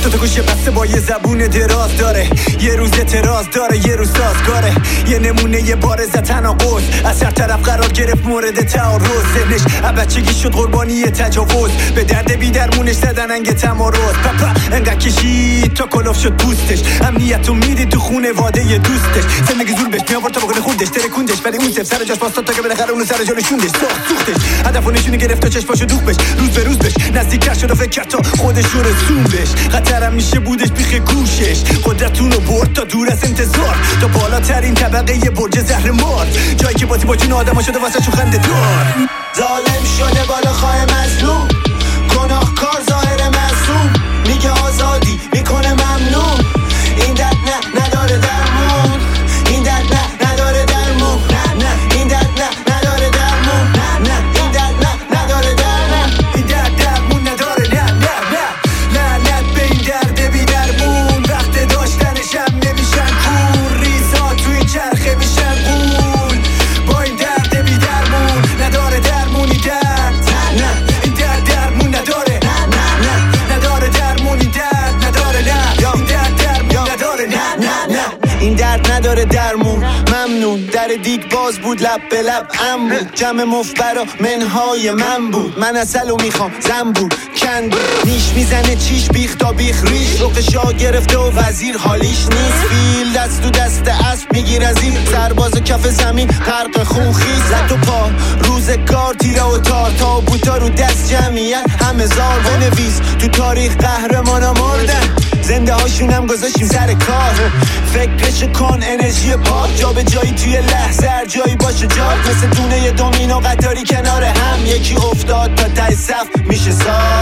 تا گوشه بسته با یه زبون دراز داره، یه روز اعتراض داره یه روز سازگاره، یه نمونه یه بارز تناقض از هر طرف قرار گرفت مورد تعارض. ذهنش بچگی شد قربانی تجاوز، به درد بی درمونش زدن انگ تمارض. پپا انقدر کشید تا کلاف شد پوستش، امنیتو میدی تو خونواده دوستش. زندگی زور بهش میآورد تا بکنه خوندش ترکوندش، ولی اون سف سر جاش باستاد تا که بالاخره اونو سر جلوش شوندش سوختش. هدفو نشونی گرفت تا چشماشو دوخ بش، روز به روز بش نزدیک‌تر شد و فکر کرد تا خودش رو رسوندش. خطرم میشه بودش بیخ گوشش، قدرتونو برد تا دور از انتظار، تا بالاترین طبقه یه برج زهرمار، جایی که بازی با جون آدما شده واسه شو خنده دار. ظالم شده بالا خواه مظلوم، گناهکار ظاهر معصوم، میگه آزادی میکنه ممنون. این درد نه نداره درمون، این درد نه نداره درمون، نه این درد نه نداره درمون، نه این درد نه نداره درمون، این درد درمون نداره. لعنت به این درد بی درمون، وقت داشتنش هم نمیشن کور، ریزا تو این چرخه میشن قول. با این درد بی درمون نداره درمون، این درد نه این درد درمون نداره، نه نداره درمون، این درد نداره، نه این درد درمون نداره، نه این درد نداره درمون. ممنون در دیگ باز بود لب به لب ام بود، جمع مفبرا منهای من بود. من اصلو میخوام زنبور کند نیش میزنه چیش بیخ تا بیخ ریش، روق شاه گرفته و وزیر حالیش نیست. فیل دست تو دست اسب میگیر از این سرباز کف زمین غرق خون خیز. زد و پا روزگار تیره و تار، تابوتا رو دست جمعیت همه زار. بنویس تو تاریخ قهرمانا مردن، زنده هاشونم گذاشتیم سر کار. فکرش کن انرژی پاک، جا به جایی توی لحظه هر جایی باشه جا، مثل دونه دومینو قطاری کنار هم، یکی افتاد تا ته صف میشه سال.